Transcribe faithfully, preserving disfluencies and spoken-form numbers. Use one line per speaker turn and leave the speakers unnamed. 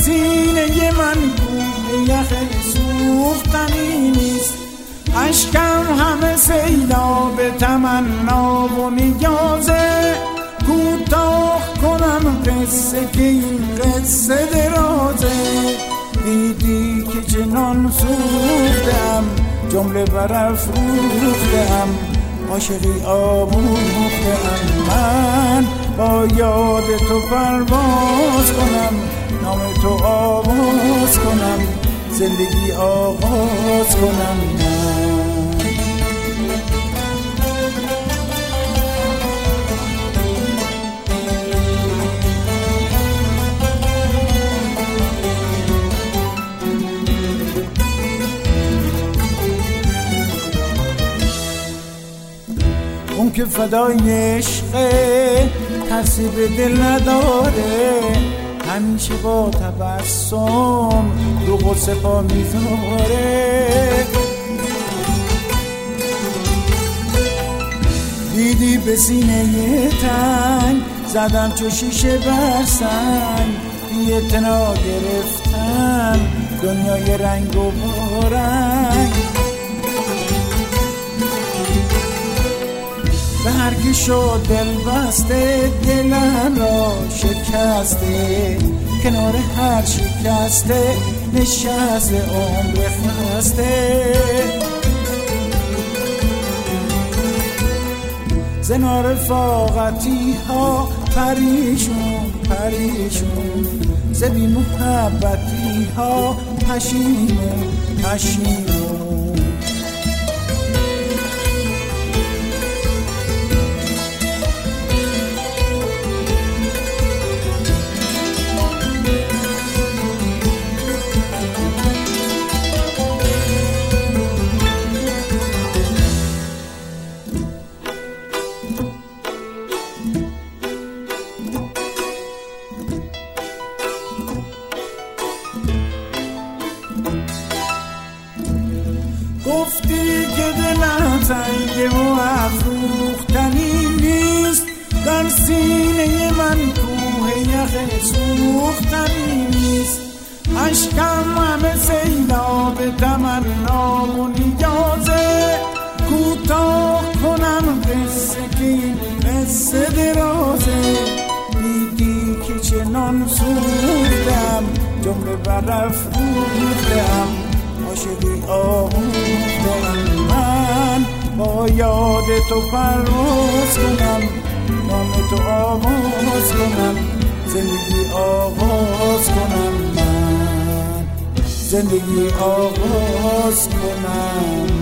سینه من کوه یخ سوختنی نیست. اشکم همه سیلاب تمنا و نیازه، کوتاه کنم قصه که این قصه درازه. دیدی که چنان سوختم جمله برافروختم، عاشقی آموختم من با یاد تو پرواز کنم، نام تو آواز کنم، زندگی آغاز کنم من. اون که فدای عشقه ترسی به دل نداره، همیشه با تبسم رو غصه پا میذاره. دیدی به سینه تنگ زدم چو شیشه بر سنگ، بی اعتنا گرفتم دنیای رنگ و رنگ. به هر کی شد دل بسته دلم را شکسته، کنار هر شکسته نشسته عمر خسته. زنا رفاقتی ها پریشون پریشون، ز بی محبتی ها پشیمون پشیمون. گفتی که دلم تنگ و افروختنی نیست، در سینه من کوه یخ سوختنی نیست. اشکم همه سیلاب تمنا و نیازه، کوتاه کنم قصه که این قصه درازه. دیدی که چنان سوختم جمله برافروختم، عاشقی آموختم من با یاد تو پرواز کنم، نام تو آواز کنم، زندگی آغاز کنم من، زندگی آغاز کنم.